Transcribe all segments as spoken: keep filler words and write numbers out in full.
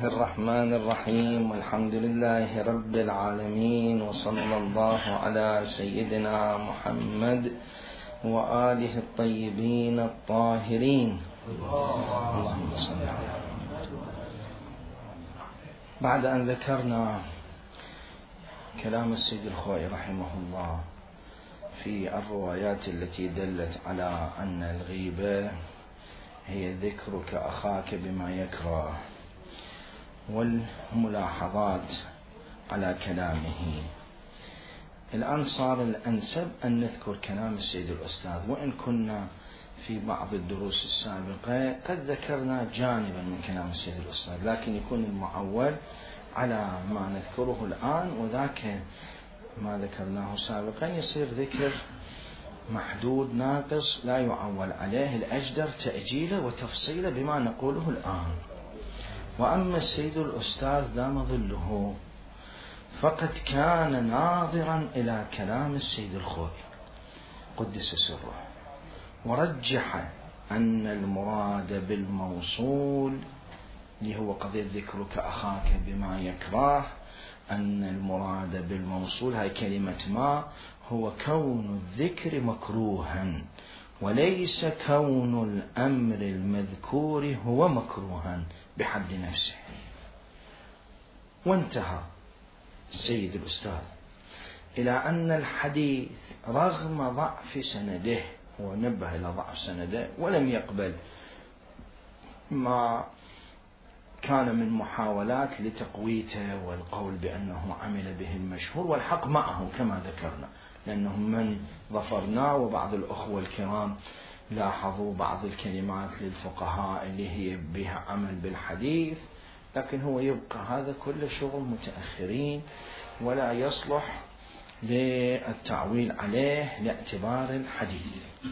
الرحمن الرحيم، والحمد لله رب العالمين، وصلى الله على سيدنا محمد وآله الطيبين الطاهرين. اللهم صل على محمد. بعد أن ذكرنا كلام السيد الخوئي رحمه الله في الروايات التي دلت على أن الغيبة هي ذكرك أخاك بما يكره، والملاحظات على كلامه، الآن صار الأنسب أن نذكر كلام السيد الأستاذ، وإن كنا في بعض الدروس السابقة قد ذكرنا جانبا من كلام السيد الأستاذ، لكن يكون المعول على ما نذكره الآن، وذاك ما ذكرناه سابقا يصير ذكر محدود ناقص لا يعول عليه، الأجدر تأجيله وتفصيله بما نقوله الآن. وأما السيد الأستاذ دام ظله فقد كان ناظرا إلى كلام السيد الخوئي قدس سره، ورجح أن المراد بالموصول اللي هو قضية ذكرك أخاك بما يكره، أن المراد بالموصول هاي كلمة ما هو كون الذكر مكروها، وليس كون الأمر المذكور هو مكروها بحد نفسه. وانتهى السيد الأستاذ إلى أن الحديث رغم ضعف سنده، هو نبه إلى ضعف سنده ولم يقبل ما كان من محاولات لتقويته والقول بأنه عمل به المشهور، والحق معه كما ذكرنا، لأنهم من ظفرنا وبعض الأخوة الكرام لاحظوا بعض الكلمات للفقهاء اللي هي بها عمل بالحديث، لكن هو يبقى هذا كله شغل متأخرين ولا يصلح للتعويل عليه لاعتبار الحديث.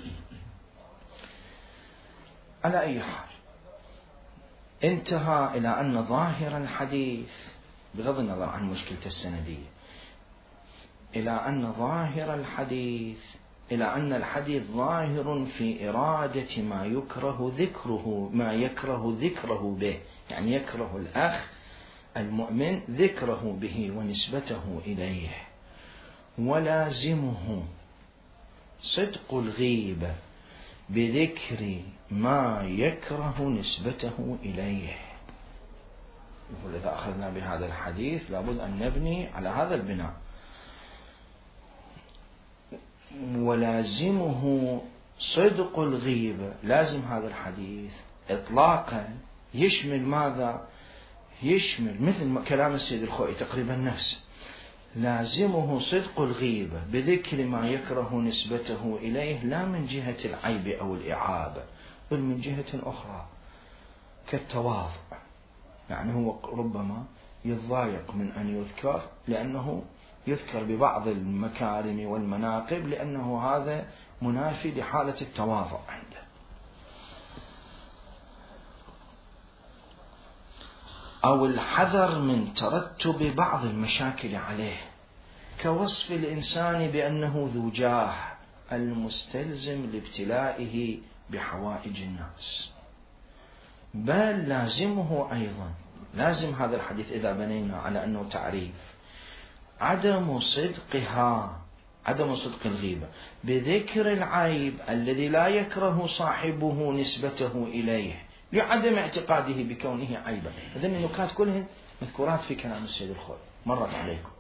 على أي حال انتهى إلى أن ظاهر الحديث بغض النظر عن مشكلة السندية، إلى أن ظاهر الحديث إلى أن الحديث ظاهر في إرادة ما يكره ذكره ما يكره ذكره به، يعني يكره الأخ المؤمن ذكره به ونسبته إليه، ولازمه صدق الغيبة بذكر ما يكره نسبته إليه. يقول إذا أخذنا بهذا الحديث لابد أن نبني على هذا البناء، ولازمه صدق الغيبة، لازم هذا الحديث إطلاقا يشمل ماذا؟ يشمل مثل كلام السيد الخوئي تقريبا نفسه، لازمه صدق الغيبة بذكر ما يكره نسبته إليه، لا من جهة العيب أو الإعابة، بل من جهة أخرى كالتواضع، يعني هو ربما يتضايق من أن يذكر لأنه يذكر ببعض المكارم والمناقب، لأنه هذا منافي لحالة التواضع عنده. أو الحذر من ترتب بعض المشاكل عليه، كوصف الإنسان بأنه ذو جاه المستلزم لابتلائه بحوائج الناس، بل لازمه أيضا، لازم هذا الحديث إذا بنينا على أنه تعريف، عدم صدقها، عدم صدق الغيبة بذكر العيب الذي لا يكره صاحبه نسبته إليه لعدم اعتقاده بكونه عيبا. هذين النكات كلهن مذكورات في كلام السيد الخوئي مرت عليكم،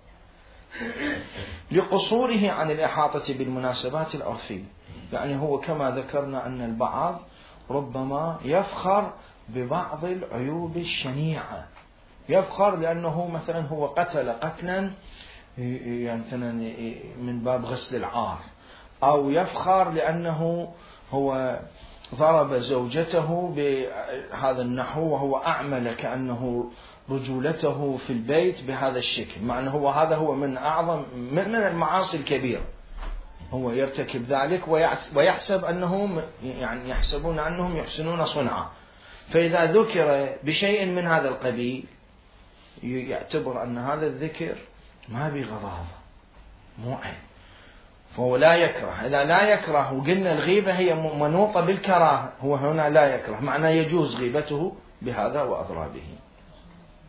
لقصوره عن الإحاطة بالمناسبات العرفية، يعني هو كما ذكرنا أن البعض ربما يفخر ببعض العيوب الشنيعة، يفخر لأنه مثلا هو قتل قتلا يعني من باب غسل العار، أو يفخر لأنه هو ضرب زوجته بهذا النحو وهو أعمل كأنه رجولته في البيت بهذا الشكل، مع أنه هو هذا هو من أعظم من المعاصي الكبيرة، هو يرتكب ذلك ويحسب أنهم يعني يحسبون أنهم يحسنون صنعا، فإذا ذكر بشيء من هذا القبيل يعتبر أن هذا الذكر ما بغضاضة مو عيب، فهو لا يكره. إذا لا يكره وقلنا الغيبة هي منوطة بالكراهة، هو هنا لا يكره، معناه يجوز غيبته بهذا وأضرابه.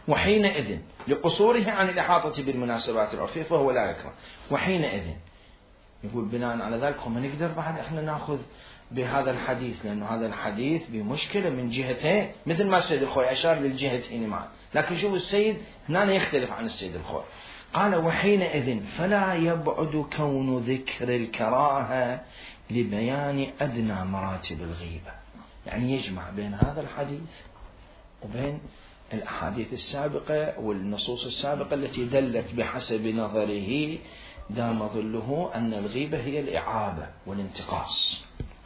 وحينئذ لقصوره عن الإحاطة بالمناسبات العرفية فهو لا يكره. وحينئذ يقول بناء على ذلك وما نقدر بعد احنا ناخذ بهذا الحديث، لأنه هذا الحديث بمشكلة من جهتين، مثل ما السيد الخوي أشار للجهتين معا، لكن شوف السيد هنا يختلف عن السيد الخوي. قال وحينئذ فلا يبعد كون ذكر الكراهة لبيان أدنى مراتب الغيبة، يعني يجمع بين هذا الحديث وبين الأحاديث السابقة والنصوص السابقة التي دلت بحسب نظره دام ظله أن الغيبة هي الإعابة والانتقاص.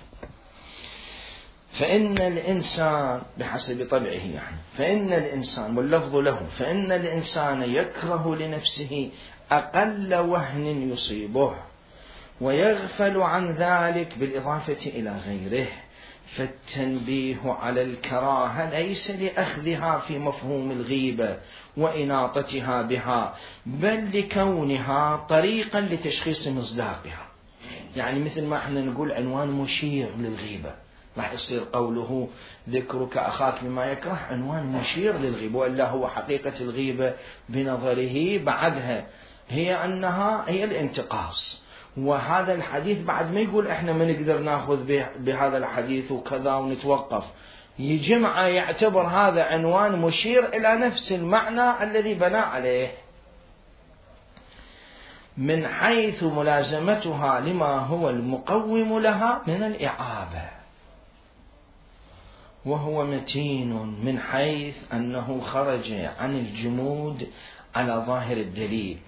فإن الإنسان بحسب طبعه يعني فإن الإنسان واللفظ له فإن الإنسان يكره لنفسه أقل وهن يصيبه ويغفل عن ذلك بالإضافة إلى غيره، فالتنبيه على الكراهة ليس لأخذها في مفهوم الغيبة وإناطتها بها، بل لكونها طريقا لتشخيص مصداقها. يعني مثل ما احنا نقول عنوان مشير للغيبة، راح يصير قوله ذكرك أخاك بما يكره عنوان مشير للغيبة، وإلا هو حقيقة الغيبة بنظره بعدها هي أنها هي الانتقاص. وهذا الحديث بعد ما يقول احنا ما نقدر ناخذ بهذا الحديث وكذا ونتوقف، يجمع يعتبر هذا عنوان مشير إلى نفس المعنى الذي بنى عليه، من حيث ملازمتها لما هو المقوم لها من الإعابة، وهو متين من حيث أنه خرج عن الجمود على ظاهر الدليل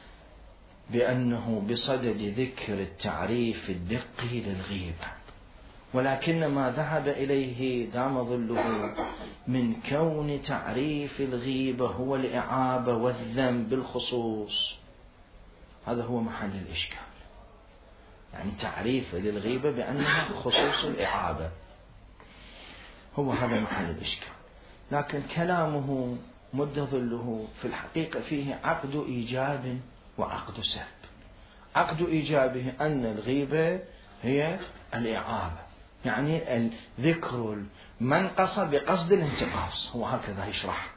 بأنه بصدد ذكر التعريف الدقي للغيبة، ولكن ما ذهب إليه دام ظله من كون تعريف الغيبة هو الإعابة والذم بالخصوص، هذا هو محل الإشكال. يعني تعريف للغيبة بأنها خصوص الإعابة هو هذا محل الإشكال، لكن كلامه مد ظله في الحقيقة فيه عقد إيجاب وعقد سلب. عقد إيجابه أن الغيبة هي الإعابة، يعني الذكر المنقص بقصد الانتقاص، هو هكذا يشرح.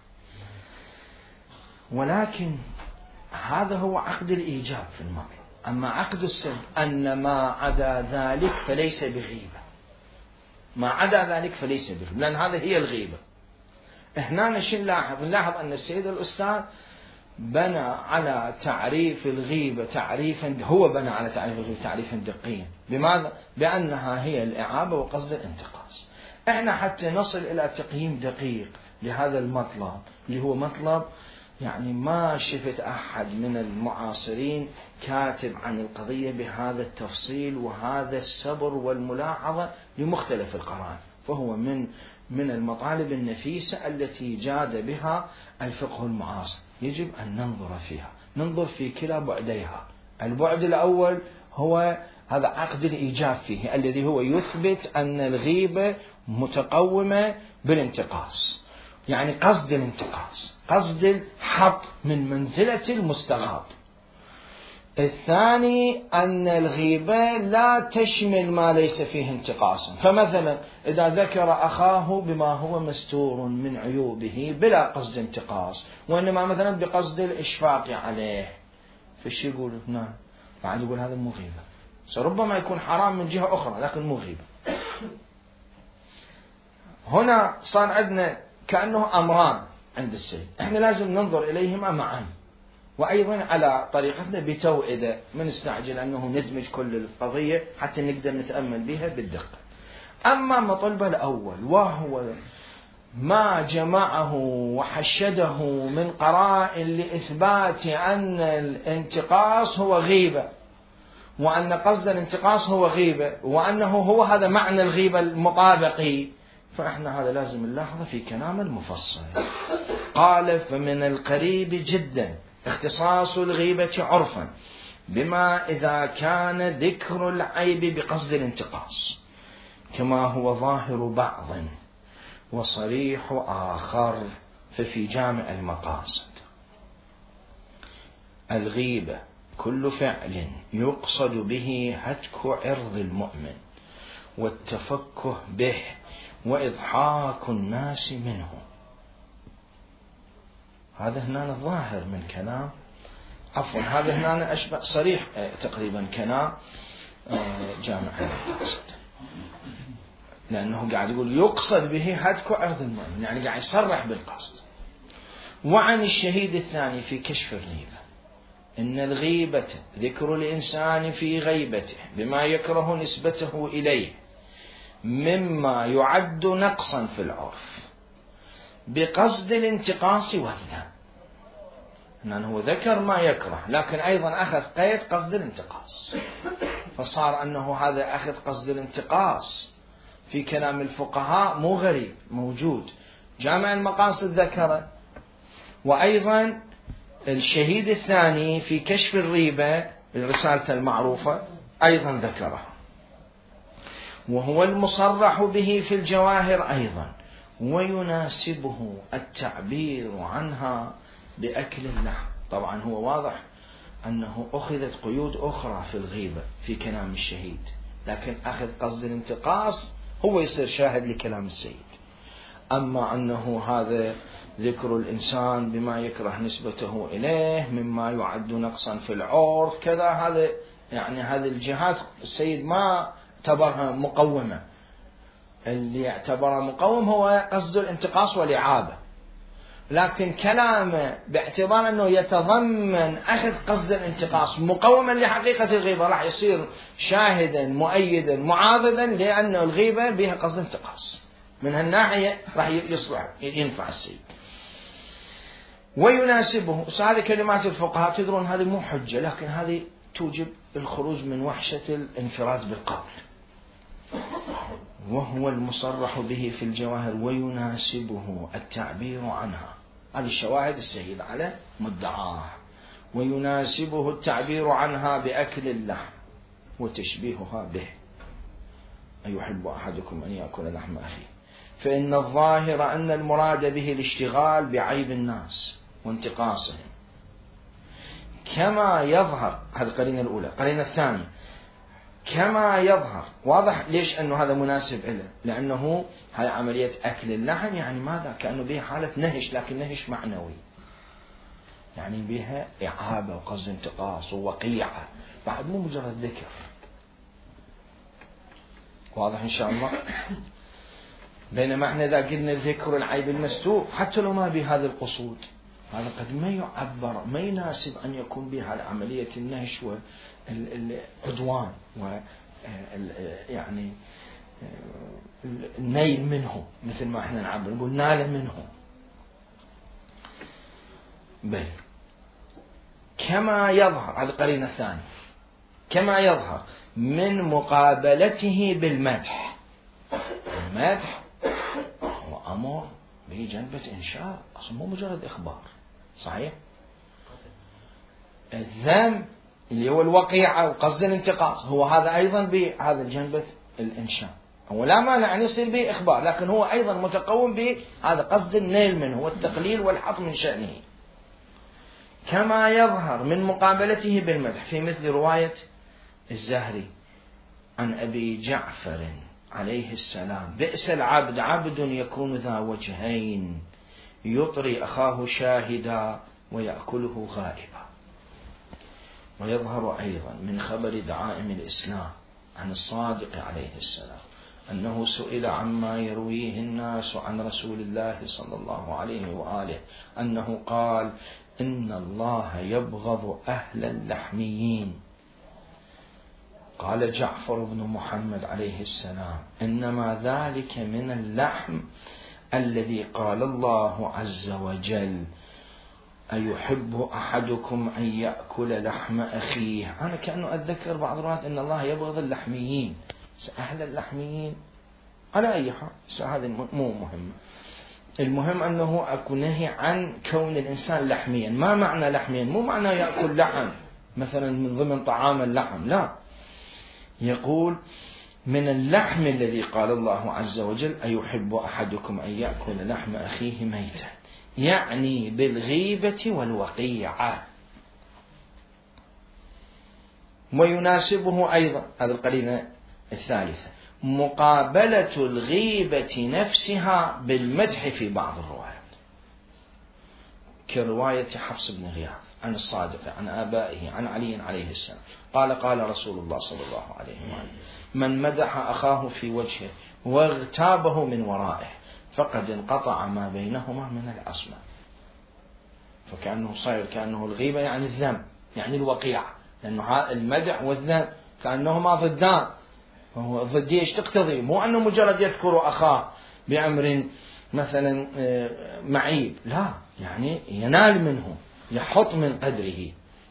ولكن هذا هو عقد الإيجاب في المطلب. أما عقد السلب أن ما عدا ذلك فليس بغيبة، ما عدا ذلك فليس بغيبة، لأن هذا هي الغيبة. هنا نشي نلاحظ نلاحظ أن السيد الأستاذ بنى على تعريف الغيبة تعريفا، هو بنى على تعريف الغيبة تعريفا دقيا. بماذا؟ بأنها هي الإعابة وقصد الانتقاص. احنا حتى نصل إلى تقييم دقيق لهذا المطلب اللي هو مطلب يعني ما شفت أحد من المعاصرين كاتب عن القضية بهذا التفصيل وهذا الصبر والملاحظة لمختلف القرائن، فهو من من المطالب النفيسة التي جاد بها الفقه المعاصر، يجب أن ننظر فيها، ننظر في كلا بعديها. البعد الأول هو هذا عقد الإيجاب فيه الذي هو يثبت أن الغيبة متقومة بالانتقاص، يعني قصد الانتقاص، قصد الحط من منزلة المستغاب. الثاني أن الغيبة لا تشمل ما ليس فيه انتقاصا، فمثلا إذا ذكر أخاه بما هو مستور من عيوبه بلا قصد انتقاص، وإنما مثلا بقصد الإشفاق عليه، فش يقول هنا؟ بعد يقول هذا مو غيبة، ربما يكون حرام من جهة أخرى لكن مو غيبة. هنا صار عندنا كأنه أمران عند السيد، احنا لازم ننظر إليهما معا، وأيضا على طريقتنا بتوئدة، من نستعجل أنه ندمج كل القضية حتى نقدر نتأمل بها بالدقة. أما مطلب الأول وهو ما جمعه وحشده من قرائن لإثبات أن الانتقاص هو غيبة، وأن قصد الانتقاص هو غيبة، وأنه هو هذا معنى الغيبة المطابقي، فإحنا هذا لازم نلاحظه في كلام المفصل. قال فمن القريب جدا اختصاص الغيبة عرفا بما إذا كان ذكر العيب بقصد الانتقاص، كما هو ظاهر بعض وصريح آخر، ففي جامع المقاصد الغيبة كل فعل يقصد به هتك عرض المؤمن والتفكه به وإضحاك الناس منه. هذا هنا الظاهر من كلام، عفوا هذا هنا أشبه صريح تقريبا كلام جامع المقاصد، لأنه قاعد يقول يقصد به هتك عرض المؤمن، يعني قاعد يصرح بالقصد. وعن الشهيد الثاني في كشف الغيبة، إن الغيبة ذكر الإنسان في غيبته بما يكره نسبته إليه مما يعد نقصا في العرف بقصد الانتقاص والذم. لأنه هو ذكر ما يكره، لكن أيضا أخذ قيد قصد الانتقاص، فصار أنه هذا أخذ قصد الانتقاص في كلام الفقهاء مو غريب، موجود. جامع المقاصد ذكره، وأيضا الشهيد الثاني في كشف الريبة الرسالة المعروفة أيضا ذكره، وهو المصرح به في الجواهر أيضا، ويناسبه التعبير عنها بأكل اللحم. طبعا هو واضح أنه أخذت قيود أخرى في الغيبة في كلام الشهيد، لكن أخذ قصد الانتقاص هو يصير شاهد لكلام السيد. أما أنه هذا ذكر الإنسان بما يكره نسبته إليه مما يعد نقصا في العرف كذا، هذا يعني هذه الجهات السيد ما اعتبرها مقومة، اللي اعتبرها مقوم هو قصد الانتقاص والإعابة، لكن كلامه باعتبار أنه يتضمن أخذ قصد الانتقاص مقوما لحقيقة الغيبة راح يصير شاهدا مؤيدا معاضدا، لأن الغيبة بها قصد انتقاص، من هالناحية راح يصلح ينفع السيد. ويناسبه، هذه كلمات الفقهاء تدرون هذه مو حجة، لكن هذه توجب الخروج من وحشة الانفراد بالقول. وهو المصرح به في الجواهر ويناسبه التعبير عنها، هذه الشواهد السيد على مدعاه. ويناسبه التعبير عنها بأكل اللحم وتشبيهها به، أيحب أحدكم أن يأكل لحم أخيه، فإن الظاهر أن المراد به الاشتغال بعيب الناس وانتقاصهم كما يظهر. هذه القرينة الأولى. القرينة الثانية كما يظهر، واضح ليش أنه هذا مناسب له، لأنه هذه عملية أكل اللحم يعني ماذا؟ كأنه بها حالة نهش، لكن نهش معنوي، يعني بها إعابة وقصد انتقاص ووقيعة، بعد مو مجرد ذكر. واضح إن شاء الله. بينما احنا إذا قلنا ذكر العيب المستور حتى لو ما بهذا القصود، هذا قد ما يعبر، ما يناسب أن يكون بها عملية النهش والعدوان و يعني النيل منه، مثل ما احنا نعبر نقول نال منه. بل كما يظهر، هذه القرينة الثانية، كما يظهر من مقابلته بالمدح. المدح هو أمر بجنبة إنشاء، أصلا مو مجرد إخبار، صحيح؟ الذم اللي هو الوقيعة وقصد الانتقاص هو هذا أيضا بهذا جنبة الإنشاء، هو لا مانع أن يصير به إخبار، لكن هو أيضا متقوم بهذا قصد النيل منه والتقليل والحط من شأنه. كما يظهر من مقابلته بالمدح في مثل رواية الزهري عن أبي جعفر عليه السلام: بئس العبد عبد يكون ذا وجهين يطري أخاه شاهدا ويأكله غائبا. ويظهر أيضا من خبر دعائم الإسلام عن الصادق عليه السلام أنه سئل عما يرويه الناس عن رسول الله صلى الله عليه وآله أنه قال: إن الله يبغض أهل اللحميين. قال جعفر بن محمد عليه السلام: إنما ذلك من اللحم الذي قال الله عز وجل: أيحب أحدكم أن يأكل لحم أخيه. أنا كأنه أتذكر بعض الروايات أن الله يبغض اللحميين، أهل اللحميين على أي حال، هذا مو مهم. المهم أنه أكون نهي عن كون الإنسان لحميا. ما معنى لحميا؟ مو معنى يأكل لحم مثلا من ضمن طعام اللحم، لا، يقول من اللحم الذي قال الله عز وجل: أيحب أحدكم أن يأكل لحم أخيه ميتا، يعني بالغيبة والوقيعة. ويناسبه أيضا، هذه القرينة الثالثة، مقابلة الغيبة نفسها بالمدح في بعض الروايات، كرواية حفص بن غياث عن الصادق عن آبائه عن علي عليه السلام قال قال رسول الله صلى الله عليه وسلم من مدح أخاه في وجهه واغتابه من ورائه فقد انقطع ما بينهما من الأصمة. فكأنه صاير كأنه الغيبة يعني الذم يعني الوقيعة، لأنه المدح والذم كأنهما ضدان، وهو ضدية ايش تقتضي؟ مو أنه مجرد يذكر أخاه بأمر مثلا معيب، لا، يعني ينال منه، يحط من قدره.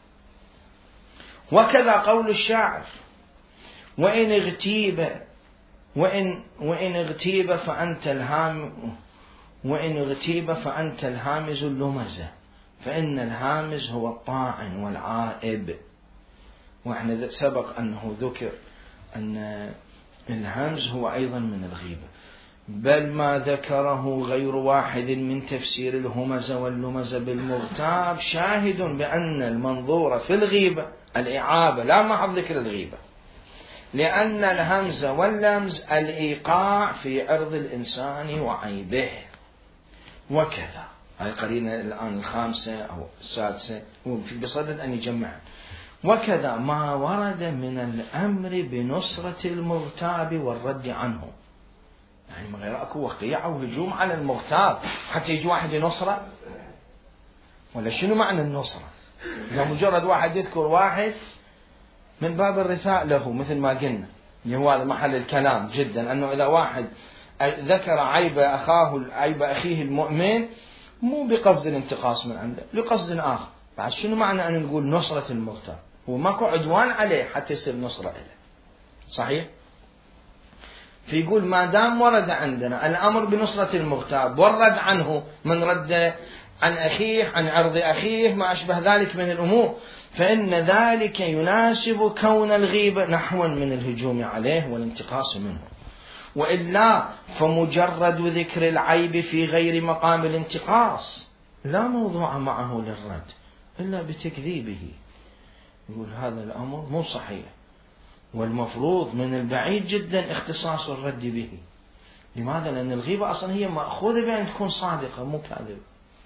وكذا قول الشاعر وإن اغتيب وإن وإن اغتيب فأنت الهام وإن اغتيب فأنت الهامز اللمزة فإن الهامز هو الطاعن والعائب. وإحنا سبق أنه ذكر أن الهمز هو أيضا من الغيبة، بل ما ذكره غير واحد من تفسير الهمز واللمز بالمغتاب شاهد بأن المنظور في الغيبة الإعابة لا محض ذكر الغيبة، لأن الهمز واللمز الإيقاع في عرض الإنسان وعيبه. وكذا هذه قرينة الآن الخامسة أو السادسة بصدد أن يجمع. وكذا ما ورد من الأمر بنصرة المغتاب والرد عنه، يعني من غير أكو وقيعة وهجوم على المغتاب حتى يجي واحد ينصره، ولا شنو معنى النصرة؟ إذا مجرد واحد يذكر واحد من باب الرثاء له مثل ما قلنا، هو هذا محل الكلام جدا، أنه إذا واحد ذكر عيب أخاه عيب أخيه المؤمن مو بقصد الانتقاص من عنده، لقصد آخر. بعد شنو معنى أن نقول نصرة المغتاب؟ هو ماكو عدوان عليه حتى يصير نصرة إله، صحيح؟ فيقول ما دام ورد عندنا الأمر بنصرة المغتاب والرد عنه، من رد عن أخيه عن عرض أخيه ما أشبه ذلك من الأمور، فإن ذلك يناسب كون الغيبة نحوا من الهجوم عليه والانتقاص منه. وإلا فمجرد ذكر العيب في غير مقام الانتقاص لا موضوع معه للرد إلا بتكذيبه. يقول هذا الأمر مو صحيح، والمفروض من البعيد جدا اختصاص الرد به. لماذا؟ لأن الغيبة أصلا هي مأخوذة بأن تكون صادقة مو كاذبة،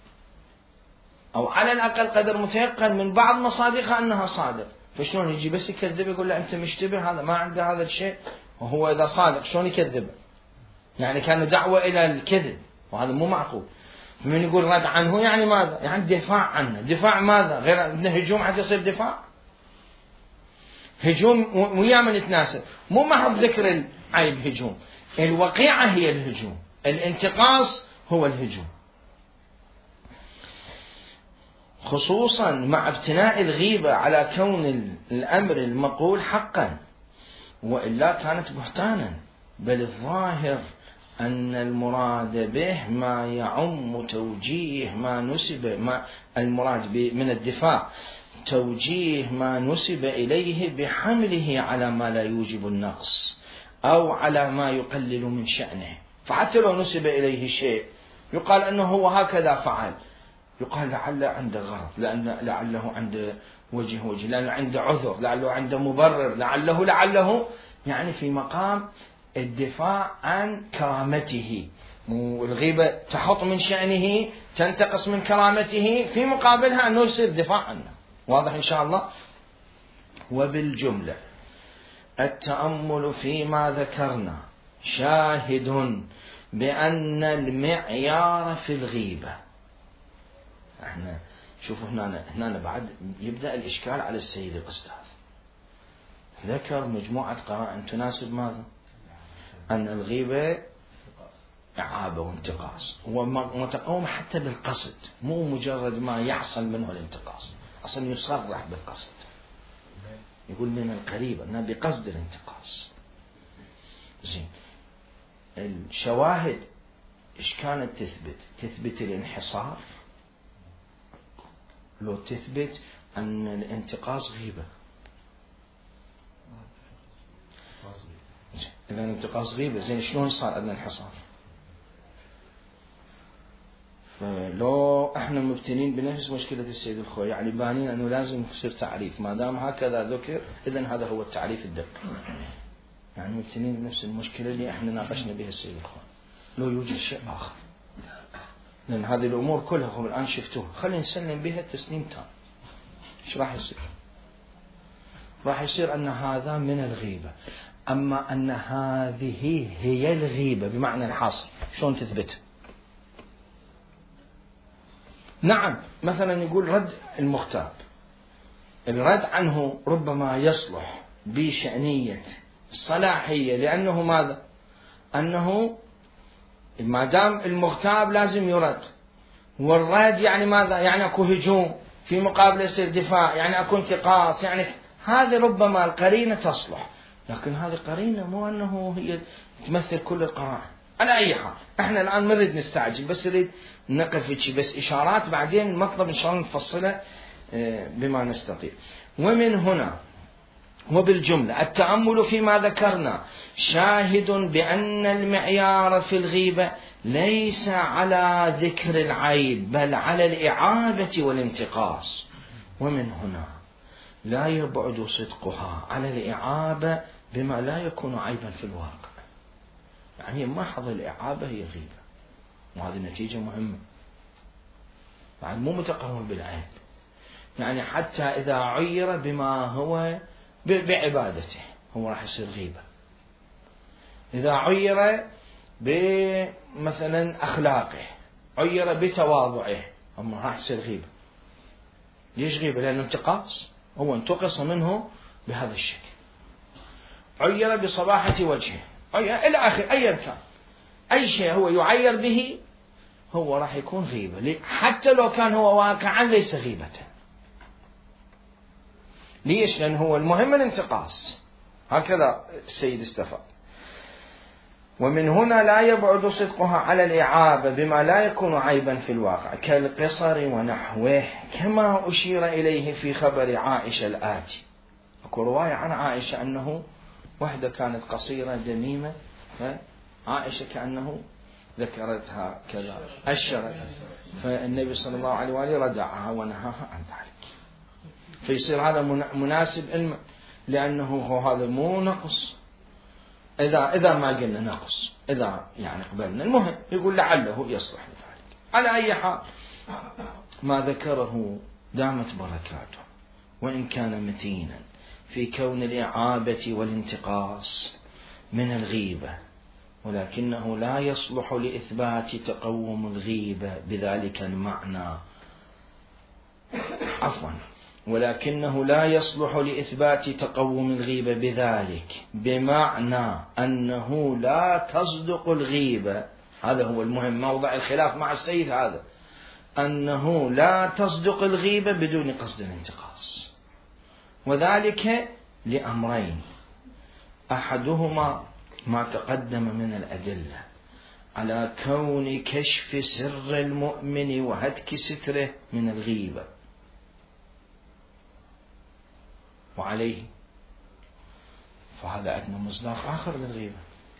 أو على الأقل قدر متيقن من بعض مصادقها أنها صادق. فشلون يجي بس يكذب يقول له أنت مشتبه، هذا ما عنده هذا الشيء، وهو إذا صادق شلون يكذب؟ يعني كان دعوة إلى الكذب، وهذا مو معقول. من يقول رد عنه يعني ماذا؟ يعني دفاع عنه. دفاع ماذا؟ غير أنه هجوم حتى يصير دفاع. هجوم ويا من يتناسب، مو محض ذكر العيب هجوم. الوقيعة هي الهجوم، الانتقاص هو الهجوم، خصوصا مع ابتناء الغيبة على كون الأمر المقول حقا، وإلا كانت بهتانا. بل الظاهر أن المراد به ما يعم توجيه ما نسب ما المراد من الدفاع توجيه ما نسب إليه بحمله على ما لا يوجب النقص أو على ما يقلل من شأنه. فحتى لو نسب إليه شيء يقال أنه هو هكذا فعل، يقال لعل عنده غرض، لأن لعله عنده وجه وجه، لأنه عنده عذر، لعله عنده مبرر، لعله لعله يعني في مقام الدفاع عن كرامته. والغيبة تحط من شأنه، تنتقص من كرامته، في مقابلها أنه يصير دفاع عنه. واضح إن شاء الله؟ وبالجملة التأمل فيما ذكرنا شاهد بأن المعيار في الغيبة، احنا شوفوا هنا هنا بعد يبدأ الإشكال على السيد الأستاذ. ذكر مجموعة قرائن تناسب ماذا؟ أن الغيبة إعابة وانتقاص، ومتقومة حتى بالقصد، مو مجرد ما يحصل منه الانتقاص، أصلا يصرح بالقصد. يقول من القريب أنه بقصد الانتقاص. زين، الشواهد إيش كانت تثبت؟ تثبت الانحصار، لو تثبت أن الانتقاص غيبة. إذا الانتقاص غيبة، زين شلون صار عندنا انحصار؟ فلو احنا مبتنين بنفس مشكلة السيد الخوي، يعني بانين أنه لازم يصير تعريف، ما دام هكذا ذكر إذن هذا هو التعريف الدقيق. يعني مبتنين بنفس المشكلة اللي احنا ناقشنا بها السيد الخوي، لو يوجد شيء آخر لأن هذه الأمور كلها هم الآن شفتوها، خلينا نسلم بها تسليم تام. إيش راح يصير؟ راح يصير أن هذا من الغيبة. أما أن هذه هي الغيبة بمعنى الحصر، شلون تثبت؟ نعم، مثلا يقول رد المغتاب، الرد عنه ربما يصلح بشأنية الصلاحية، لأنه ماذا؟ أنه ما دام المغتاب لازم يرد، والرد يعني ماذا؟ يعني أكو هجوم في مقابل يصير دفاع، يعني أكو انتقاص، يعني هذه ربما القرينة تصلح، لكن هذه قرينة مو أنه هي تمثل كل القرائن. على أي حال احنا الآن ما نريد نستعجل، بس نريد نقف شيء بس إشارات، بعدين المطلب إن شاء الله نفصله بما نستطيع. ومن هنا وبالجملة التأمل فيما ذكرنا شاهد بأن المعيار في الغيبة ليس على ذكر العيب بل على الإعابة والانتقاص. ومن هنا لا يبعد صدقها على الإعابة بما لا يكون عيبا في الواقع. يعني محض الإعابة هي غيبة، وهذه نتيجة مهمة، يعني مو متقوم بالعيب. يعني حتى إذا عير بما هو بعبادته هو راح يصير غيبة. إذا عير بمثلا أخلاقه، عير بتواضعه، أما راح يصير غيبة. ليش غيبة؟ لأنه انتقاص، هو انتقص منه بهذا الشكل. عير بصباحة وجهه، إلى آخر أي كان أي شيء هو يعير به هو راح يكون غيبة، حتى لو كان هو واقعا ليس غيبة. ليش؟ لأن هو المهم الانتقاص. هكذا السيد استفاد. ومن هنا لا يبعد صدقها على الإعابة بما لا يكون عيبا في الواقع كالقصر ونحوه، كما أشير إليه في خبر عائشة الآتي. أكو رواية عن عائشة أنه واحدة كانت قصيرة دميمة، فعائشة كأنه ذكرتها كذا أشرت، فالنبي صلى الله عليه وآله ردعها ونهاها عن ذلك. فيصير هذا مناسب علم، لأنه هو هذا مو نقص. إذا إذا ما قلنا نقص، إذا يعني قبلنا، المهم يقول لعله يصلح لذلك. على أي حال ما ذكره دامت بركاته، وإن كان متينا في كون الإعابة والانتقاص من الغيبة، ولكنه لا يصلح لإثبات تقوم الغيبة بذلك المعنى. عفوا ولكنه لا يصلح لإثبات تقوم الغيبة بذلك بمعنى أنه لا تصدق الغيبة. هذا هو المهم، موضع الخلاف مع السيد هذا، أنه لا تصدق الغيبة بدون قصد الانتقاص، وذلك لأمرين: أحدهما ما تقدم من الأدلة على كون كشف سر المؤمن وهتك ستره من الغيبة، وعليه فهذا أدنى مصداق آخر للغيبة.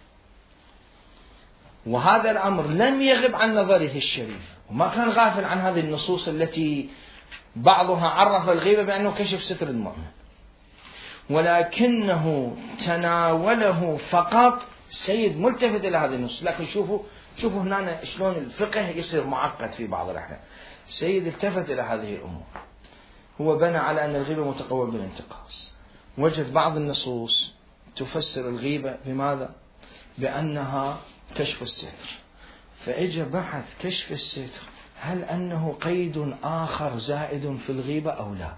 وهذا الأمر لم يغب عن نظره الشريف، وما كان غافل عن هذه النصوص التي بعضها عرف الغيبة بأنه كشف ستر المؤمن، ولكنه تناوله فقط. سيد ملتفت إلى هذه النصوص، لكن شوفوا شوفوا هنا شلون الفقه يصير معقد في بعض الأحيان. سيد التفت إلى هذه الأمور، هو بنى على أن الغيبة متقوم بالانتقاص، وجد بعض النصوص تفسر الغيبة بماذا؟ بأنها كشف الستر، فإجا بحث كشف الستر هل أنه قيد آخر زائد في الغيبة أو لا؟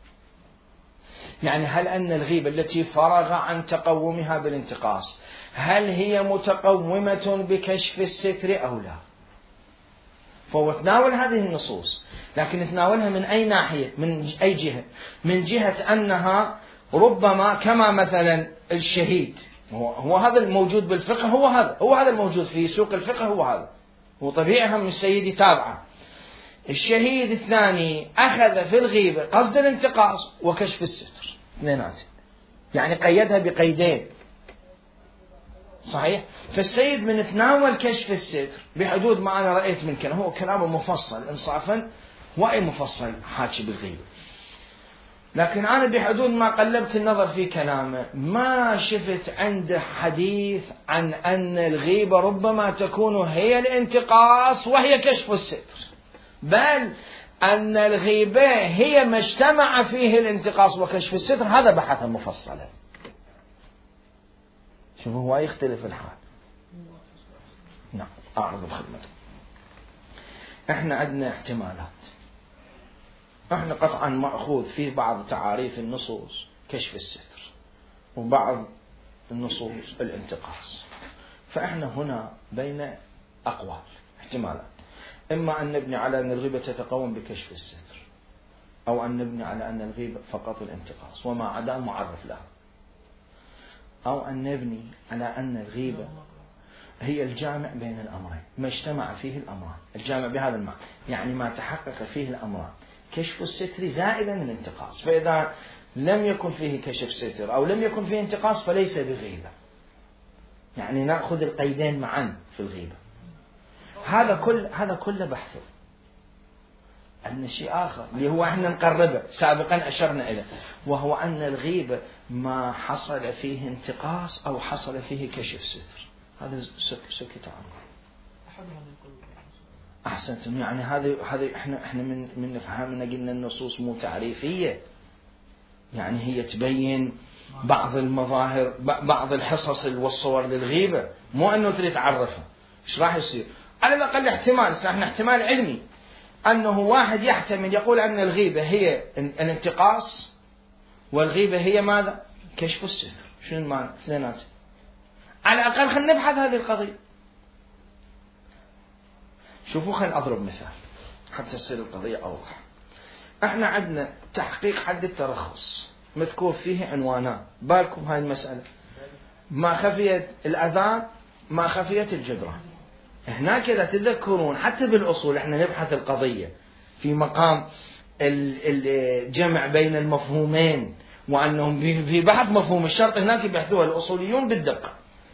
يعني هل أن الغيبة التي فرغ عن تقومها بالانتقاص هل هي متقومة بكشف الستر أو لا؟ فهو تناول هذه النصوص، لكن تناولها من أي ناحية؟ من أي جهة؟ من جهة أنها ربما كما مثلا الشهيد، هو هذا الموجود بالفقه، هو هذا هو هذا الموجود في سوق الفقه، هو هذا هو طبيعي من السيد تابعه. الشهيد الثاني أخذ في الغيبة قصد الانتقاص وكشف الستر، اثنينات، يعني قيدها بقيدين، صحيح؟ فالسيد من تناول كشف الستر بحدود ما أنا رأيت من كلام، هو كلام مفصل إنصافا وأي مفصل حاكي بالغيبة، لكن أنا بحدود ما قلبت النظر في كلامه ما شفت عنده حديث عن أن الغيبة ربما تكون هي الانتقاص وهي كشف الستر، بل أن الغيبة هي ما اجتمع فيه الانتقاص وكشف الستر. هذا بحث مفصلا. شوفوا هو يختلف الحال. نعم أعرض بخدمته. احنا عندنا احتمالات، احنا قطعا مأخوذ في بعض تعاريف النصوص كشف الستر وبعض النصوص الانتقاص، فاحنا هنا بين أقوال احتمالات، إما أن نبني على أن الغيبة تتقوم بكشف الستر، أو أن نبني على أن الغيبة فقط الانتقاص وما عدا معرف لها، أو أن نبني على أن الغيبة هي الجامع بين الأمرين، ما اجتمع فيه الأمران، الجامع بهذا المعنى يعني ما تحقق فيه الأمران، كشف الستر زائدا الانتقاص. فإذا لم يكن فيه كشف ستر أو لم يكن فيه انتقاص فليس بغيبة، يعني نأخذ القيدين معا في الغيبة. هذا كل هذا كله بحثه. أن شيء آخر اللي هو احنا نقربه سابقا أشرنا إليه، وهو أن الغيبة ما حصل فيه انتقاص أو حصل فيه كشف ستر، هذا سكت عنه. أحسنتم. يعني هذا هذا احنا احنا من من فهمنا قلنا النصوص مو تعريفية، يعني هي تبين بعض المظاهر بعض الحصص والصور للغيبة، مو أنه تريد تعرفها. إيش راح يصير؟ على الأقل احتمال، احنا احتمال علمي أنه واحد يحتمل يقول أن الغيبة هي الانتقاص والغيبة هي ماذا؟ كشف الستر. شنو المعنى؟ اثنينات. على الأقل خلينا نبحث هذه القضية. شوفوا خلينا أضرب مثال حتى تصير القضية أوضح. احنا عندنا تحقيق حد الترخص مذكور فيه عنوانان، بالكم هاي المسألة، ما خفيت الأذان ما خفيت الجدران. هناك إذا تذكرون حتى بالأصول احنا نبحث القضية في مقام الجمع بين المفهومين، وأنهم في بحث مفهوم الشرط هناك يبحثوها الأصوليون بالدقة،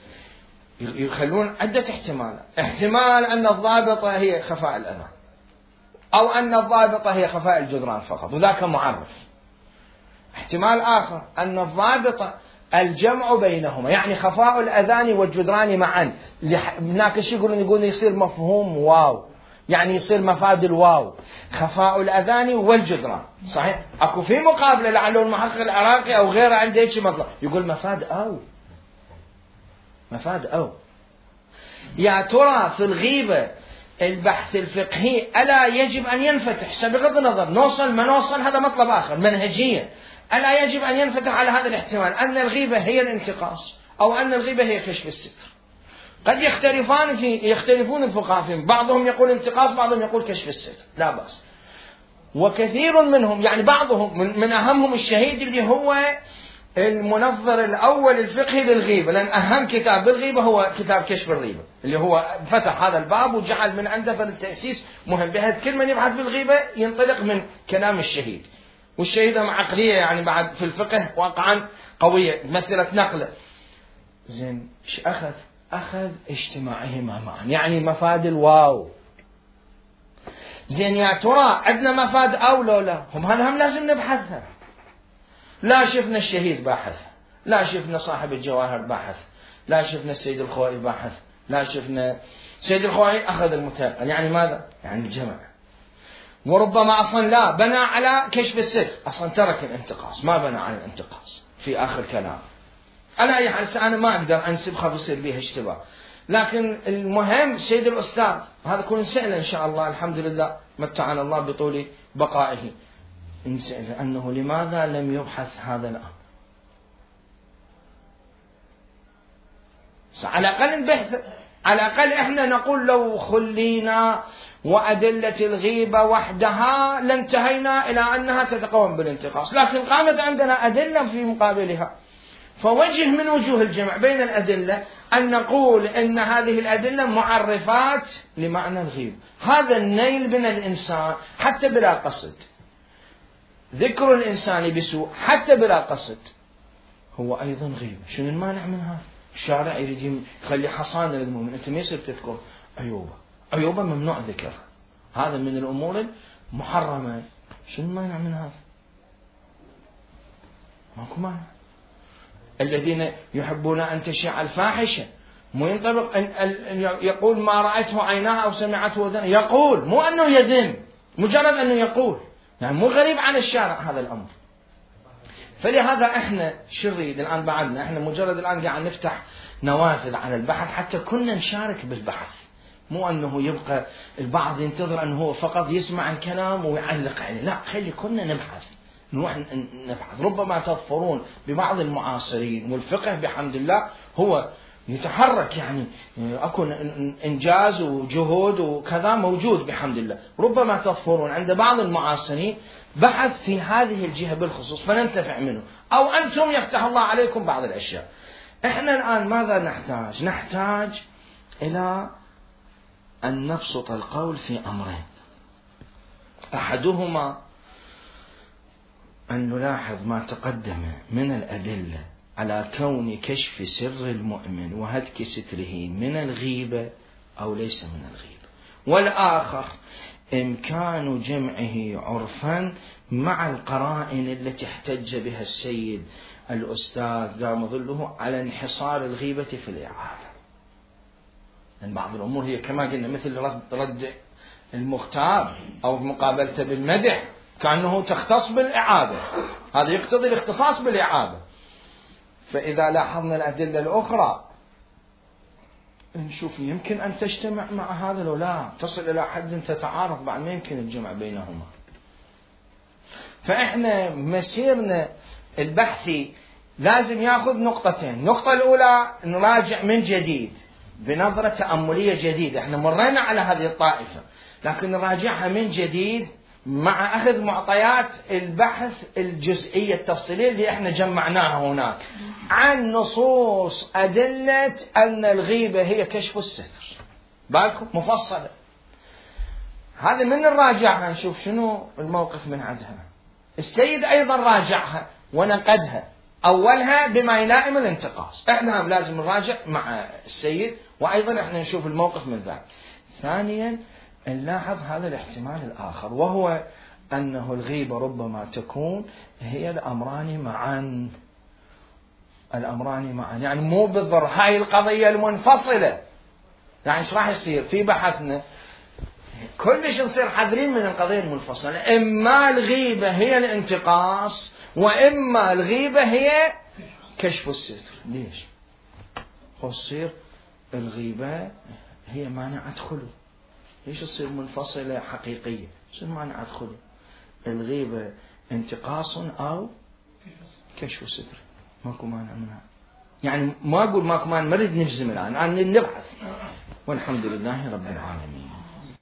يخلون عدة احتمالات. احتمال أن الضابطة هي خفاء الأذان، أو أن الضابطة هي خفاء الجدران فقط وذاك معرف. احتمال آخر أن الضابطة الجمع بينهما، يعني خفاء الأذان والجدران معا. هناك شيء يقولون يقولون يصير مفهوم واو، يعني يصير مفاد الواو خفاء الأذان والجدران. صحيح أكو في مقابلة لعله المحقق العراقي أو غيره عنده هيك مطلب يقول مفاد أو مفاد أو. يا ترى في الغيبة البحث الفقهي ألا يجب أن ينفتح بغض النظر نوصل ما نوصل، هذا مطلب آخر منهجيا، ألا يجب أن ينفتح على هذا الاحتمال أن الغيبة هي الانتقاص أو أن الغيبة هي كشف الستر. قد يختلفان في يختلفون الفقهاء فيهم، بعضهم يقول انتقاص بعضهم يقول كشف الستر، لا بأس. وكثير منهم يعني بعضهم من أهمهم الشهيد اللي هو المنظر الأول الفقهي للغيبة، لأن أهم كتاب بالغيبة هو كتاب كشف الغيبة اللي هو فتح هذا الباب وجعل من عنده فالتأسيس مهم، بحيث كل من يبحث بالغيبة ينطلق من كلام الشهيد. والشهيد هم عقلية يعني بعد في الفقه واقعا قوية، مثلت نقله. زين ايش أخذ؟ أخذ اجتماعهما معا، يعني مفاد الواو. زين يا ترى عندنا مفاد أو لو لا؟ هم هذا هم لازم نبحثها. لا شفنا الشهيد باحث، لا شفنا صاحب الجواهر باحث، لا شفنا السيد الخوئي باحث، لا شفنا السيد الخوئي أخذ المتيقن، يعني ماذا؟ يعني الجمع. وربما أصلا لا بنى على كشف الستر، أصلا ترك الانتقاص ما بنى على الانتقاص في آخر كلام. على أي حال أنا ما أقدر أنسب خاف يصير بها اشتباه، لكن المهم سيد الأستاذ هذا كل سئل إن شاء الله، الحمد لله متعنا الله بطول بقائه، نسأل أنه لماذا لم يبحث هذا الأمر. على الأقل نبحث، على الأقل إحنا نقول لو خلينا وأدلة الغيبة وحدها لانتهينا إلى أنها تتقوم بالانتقاص، لكن قامت عندنا أدلة في مقابلها. فوجه من وجوه الجمع بين الأدلة أن نقول أن هذه الأدلة معرفات لمعنى الغيبة. هذا النيل من الإنسان حتى بلا قصد، ذكر الإنسان بسوء حتى بلا قصد هو أيضا غيبة. شنو المانع من هذا؟ الشارع يريد يخلي حصانة للمؤمن، أنت ما يصير تذكر عيوبة، عيوبة ممنوع ذكرها، هذا من الأمور المحرمة. شنو المانع من هذا؟ ماكو مانع. الذين يحبون أن تشيع الفاحشة مو ينطبق أن يقول ما رأته عيناه أو سمعته أذنه، يقول مو أنه يذم، مجرد أنه يقول، يعني مو غريب عن الشارع هذا الأمر. فلهذا احنا شو نريد الآن بعدنا، احنا مجرد الآن قاعد نفتح نوافذ على البحث حتى كنا نشارك بالبحث، مو أنه يبقى البعض ينتظر أنه هو فقط يسمع الكلام ويعلق عليه، لا، خلي كنا نبحث، نروح نبحث. ربما تظفرون ببعض المعاصرين، والفقه بحمد الله هو يتحرك، يعني أكو إنجاز وجهود وكذا موجود بحمد الله. ربما تظفرون عند بعض المعاصرين بحث في هذه الجهة بالخصوص فننتفع منه، أو أنتم يفتح الله عليكم بعض الأشياء. إحنا الآن ماذا نحتاج؟ نحتاج إلى أن نبسط القول في أمرين. أحدهما أن نلاحظ ما تقدم من الأدلة على كون كشف سر المؤمن وهتك ستره من الغيبة أو ليس من الغيبة، والآخر إمكان جمعه عرفا مع القرائن التي احتج بها السيد الأستاذ دام ظله على انحصار الغيبة في الإعادة. لأن بعض الأمور هي كما قلنا مثل رد, رد المختار أو مقابلته بالمدح كأنه تختص بالإعادة، هذا يقتضي الاختصاص بالإعادة. فإذا لاحظنا الأدلة الأخرى نشوف يمكن أن تجتمع مع هذا لو لا تصل إلى حد تتعارض، بعد ما يمكن الجمع بينهما. فإحنا مسيرنا البحثي لازم يأخذ نقطتين. النقطة الأولى نراجع من جديد بنظرة تأملية جديدة، احنا مرينا على هذه الطائفة لكن نراجعها من جديد مع أخذ معطيات البحث الجزئية التفصيلية اللي احنا جمعناها هناك عن نصوص أدلة أن الغيبة هي كشف الستر، بالكم مفصلة. هذا من نراجعها نشوف شنو الموقف من عندها. السيد أيضا راجعها ونقدها، أولها بما يلائم الانتقاص، احنا هم لازم نراجع مع السيد وأيضا احنا نشوف الموقف من ذلك. ثانيا نلاحظ هذا الاحتمال الآخر، وهو أنه الغيبة ربما تكون هي الأمران معا، الأمران معا، يعني مو بالضر هاي القضية المنفصلة. يعني ايش راح يصير في بحثنا؟ كلش نصير حذرين من القضية المنفصلة، إما الغيبة هي الانتقاص وإما الغيبة هي كشف الستر. ليش؟ خصير الغيبة هي مانع أدخله، ليش تصير منفصلة حقيقية؟ شنو مانع أدخله؟ الغيبة انتقاص أو كشف ستر، ماكو مانع منها. يعني ما أقول ماكو مانع، نريد نجزم الآن، الآن نبحث. والحمد لله رب العالمين.